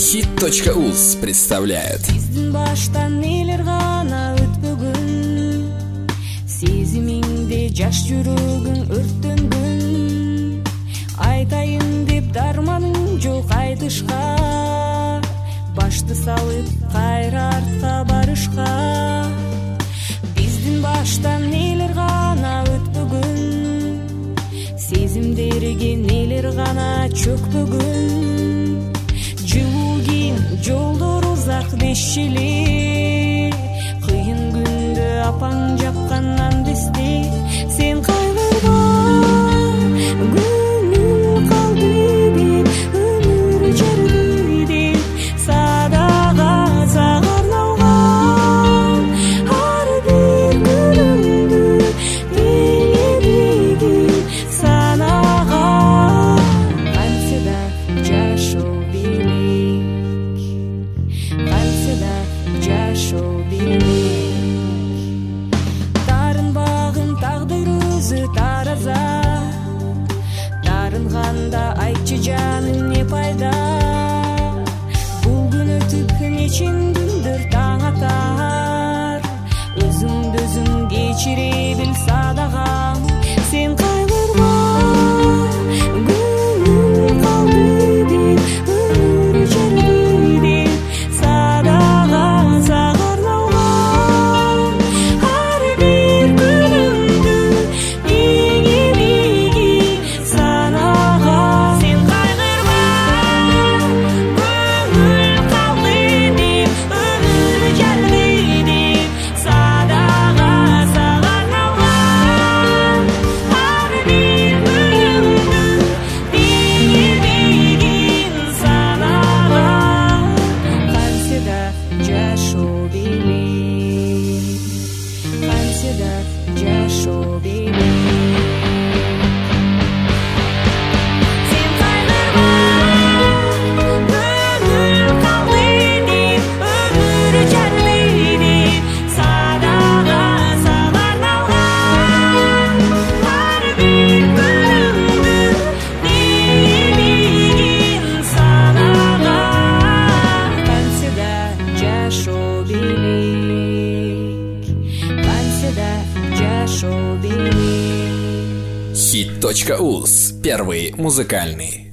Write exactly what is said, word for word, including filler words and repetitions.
хит точка уз представляет. Биздин баштан нелер гана өтпөгөн, сезимиңде жаш жүрөгүң өрттөнгөн. Айтайын деп дарманың жок айтышка, башты салып кайра артка барышка. Биздин баштан нелер гана өтпөгөн, сезимдерге нелер гана чөкпөгөн. Жылуу кийин жолдор узак дешили, кыйын күндө апаң жаккандан дести. Сен кайгырба, көңүл калды деп, өмүр жүрдү деп, садага сагарналган ар бир күнүңдү теңдегин санаган. Кантсе да жашоо бийлик, кантсе да жашоо бийлик. Тарынбагын тагдыр өзү тараза, тарынганда айтчы жаның не пайда. Бул күн өтүп нечен күндөр таң атар, өзүңдү өзүң кечире бил садагам. Сен кайгырба, көңүл калды деп, өмүр жүрдү деп, садага сагарналган ар бир күнүңдү ийгилиги санаган. Сен кайгырба, көңүл калды деп, өмүр жүрдү деп, садага сагарналган ар бир күнүңдү ийгилигин санаган. Кантсе да жашоо бийлик, кантсе да жашоо бийлик. Сен кайгырба, көңүл калды деп, өмүр жүрдү деп, садага сагарналган ар бир күнүңдү ийгилигин санаган. Кантсе да жашоо бийлик, кантсе да жашоо бийлик. хит точка уз. Первый музыкальный.